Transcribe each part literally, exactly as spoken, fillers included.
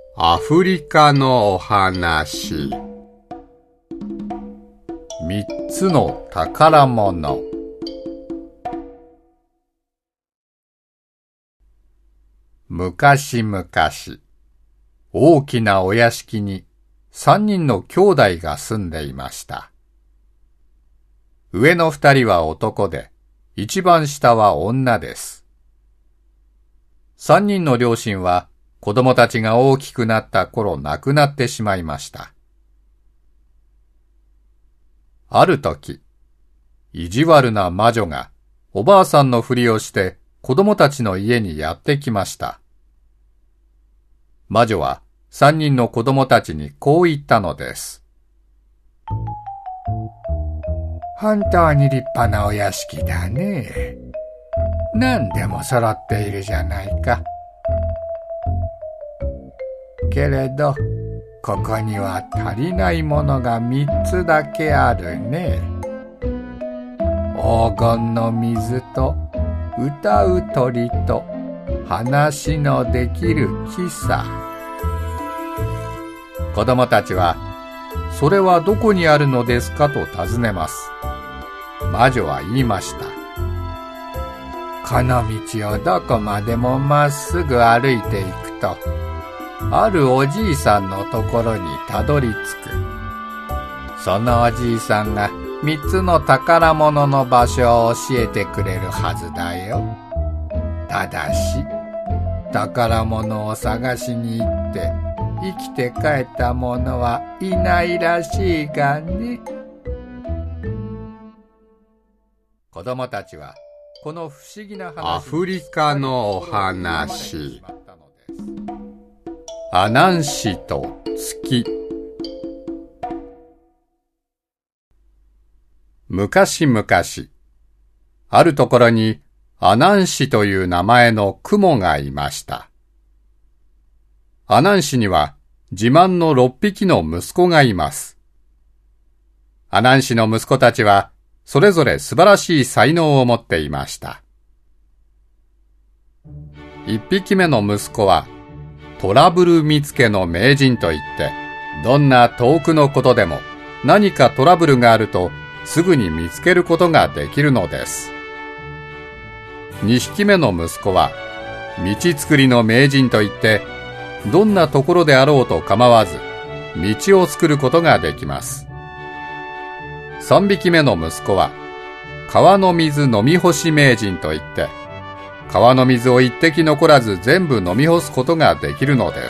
アフリカのお話。三つの宝物。昔々、大きなお屋敷に三人の兄弟が住んでいました。上の二人は男で、一番下は女です。三人の両親は子供たちが大きくなった頃亡くなってしまいました。ある時、意地悪な魔女がおばあさんのふりをして子供たちの家にやってきました。魔女は三人の子供たちにこう言ったのです。本当に立派なお屋敷だね。何でも揃っているじゃないか。けれど、ここには足りないものが三つだけあるね。黄金の水と歌う鳥と話のできる木さ。子供たちは、それはどこにあるのですかと尋ねます。魔女は言いました。この道をどこまでもまっすぐ歩いていくと、あるおじいさんのところにたどり着く。そのおじいさんが三つの宝物の場所を教えてくれるはずだよ。ただし、宝物を探しに行って生きて帰った者はいないらしいがね。子供たちはこの不思議な話アフリカのお話。アナンシと月。昔々、あるところにアナンシという名前の雲がいました。アナンシには自慢の六匹の息子がいます。アナンシの息子たちはそれぞれ素晴らしい才能を持っていました。一匹目の息子はトラブル見つけの名人といって、どんな遠くのことでも何かトラブルがあるとすぐに見つけることができるのです。二匹目の息子は道作りの名人といって、どんなところであろうと構わず道を作ることができます。三匹目の息子は川の水飲み干し名人といって、川の水を一滴残らず全部飲み干すことができるのです。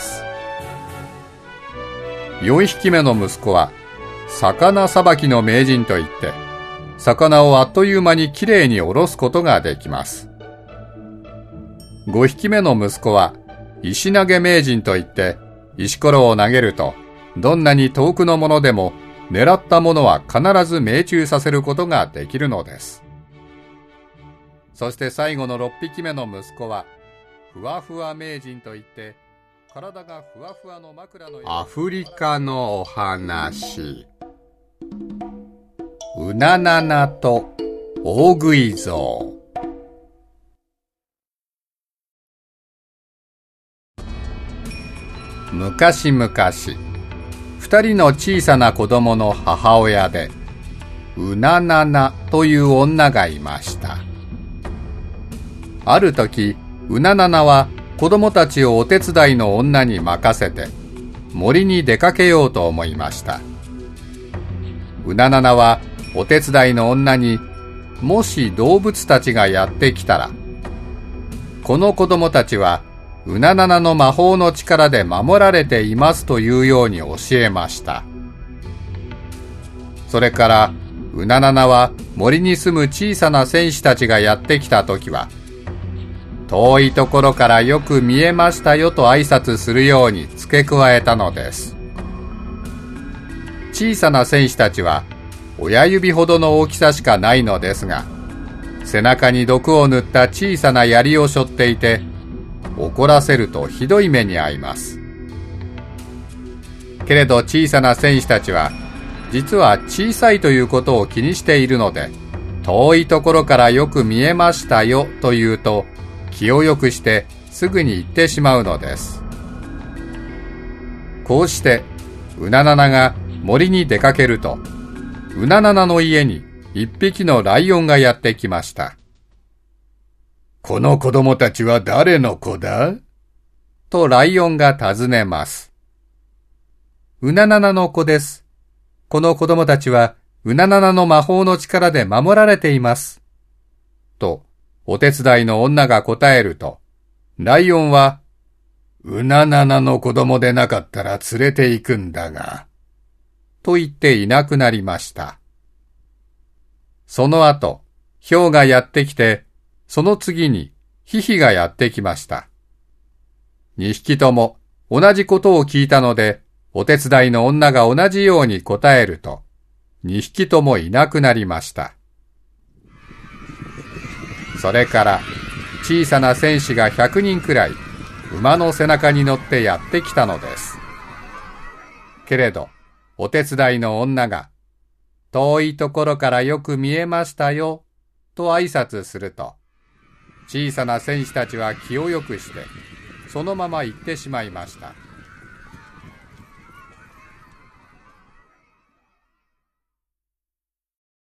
四匹目の息子は魚さばきの名人といって、魚をあっという間にきれいにおろすことができます。五匹目の息子は石投げ名人といって、石ころを投げるとどんなに遠くのものでも狙ったものは必ず命中させることができるのです。そして最後の六匹目の息子はふわふわ名人といって、体がふわふわの枕のようなアフリカのお話。うなななと大食い象。昔々、二人の小さな子供の母親で、うなななという女がいました。ある時、うなななは子供たちをお手伝いの女に任せて、森に出かけようと思いました。うなななはお手伝いの女に、もし動物たちがやってきたら、この子供たちはうなななの魔法の力で守られていますというように教えました。それから、うなななは森に住む小さな戦士たちがやってきたときは、遠いところからよく見えましたよと挨拶するように付け加えたのです。小さな戦士たちは親指ほどの大きさしかないのですが、背中に毒を塗った小さな槍を背負っていて、怒らせるとひどい目に遭います。けれど小さな戦士たちは、実は小さいということを気にしているので、遠いところからよく見えましたよと言うと、気をよくしてすぐに行ってしまうのです。 こうして、うなななが森に出かけると、うなななの家に一匹のライオンがやってきました。この子供たちは誰の子だ？とライオンが尋ねます。うなななの子です。この子供たちはうなななの魔法の力で守られています。と、お手伝いの女が答えると、ライオンは、うなななの子供でなかったら連れて行くんだが、と言っていなくなりました。その後、ヒョウがやってきて、その次にヒヒがやってきました。二匹とも同じことを聞いたので、お手伝いの女が同じように答えると、二匹ともいなくなりました。それから小さな戦士がひゃくにんくらい馬の背中に乗ってやってきたのです。けれどお手伝いの女が遠いところからよく見えましたよと挨拶すると、小さな戦士たちは気をよくしてそのまま行ってしまいました。